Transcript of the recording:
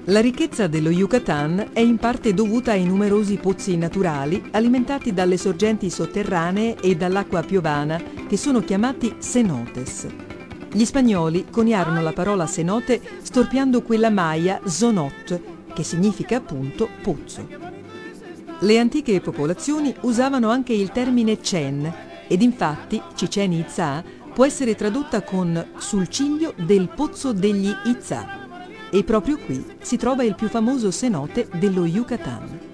La ricchezza dello Yucatan è in parte dovuta ai numerosi pozzi naturali alimentati dalle sorgenti sotterranee e dall'acqua piovana che sono chiamati cenotes. Gli spagnoli coniarono la parola cenote storpiando quella maya zonot, che significa appunto pozzo. Le antiche popolazioni usavano anche il termine Chen ed infatti Chichén Itzá può essere tradotta con sul ciglio del pozzo degli Itzá. E proprio qui si trova il più famoso cenote dello Yucatan.